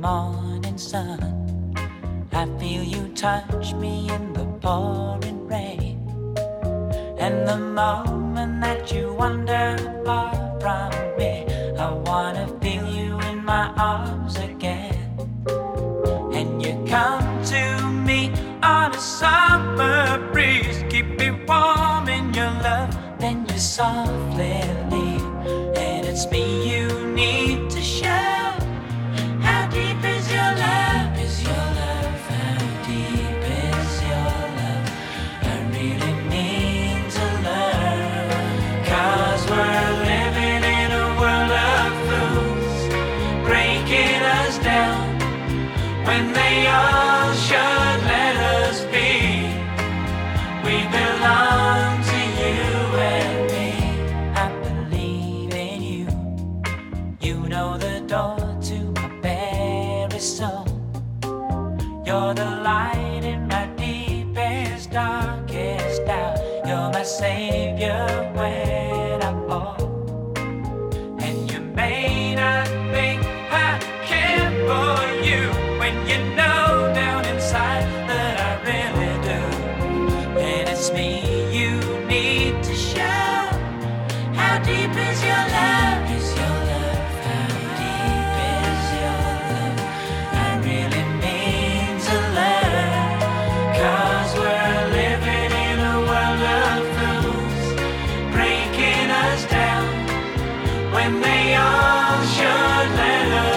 morning sun. I feel you touch me in the pouring rain. And the moment that you wander far from me, I wanna feel you in my arms again. And you come to me on a summer breeze, keep me warm in your love, then you softly leave. And it's me you need to show. How deep is your love? Is your love? How deep is your love? I really need to learn. 'Cause we're living in a world of fools, breaking us down when they all should let us be. We belong to you and me. I believe in you. You know the door to my very soul. You're the light in my deepest, darkest doubt. You're my savior when I fall. And you may not think I care for you, when you know down inside that I really do. And it's me you need to show. How deep is your love? Is your love? How deep is your love? I really mean to learn. 'Cause we're living in a world of fools, breaking us down when they all should let us